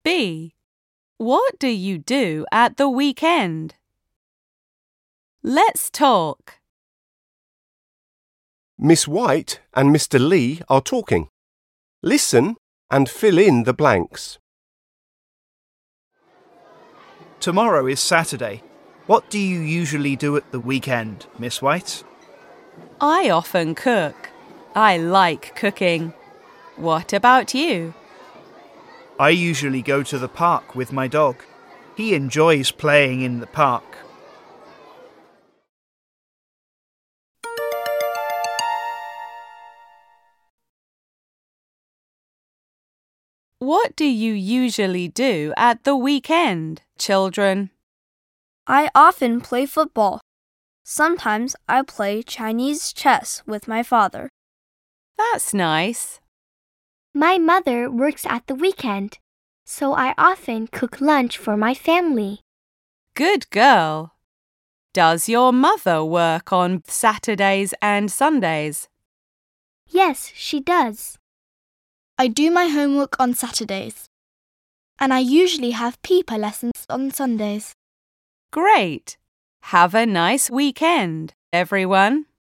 B. What do you do at the weekend? Let's talk. Miss White and Mr. Lee are talking. Listen and fill in the blanks. Tomorrow is Saturday. What do you usually do at the weekend, Miss White? I often cook. I like cooking. What about you? I usually go to the park with my dog. He enjoys playing in the park. What do you usually do at the weekend, children? I often play football. Sometimes I play Chinese chess with my father. That's nice. My mother works at the weekend, so I often cook lunch for my family. Good girl. Does your mother work on Saturdays and Sundays? Yes, she does. I do my homework on Saturdays, and I usually have PEPA lessons on Sundays. Great. Have a nice weekend, everyone.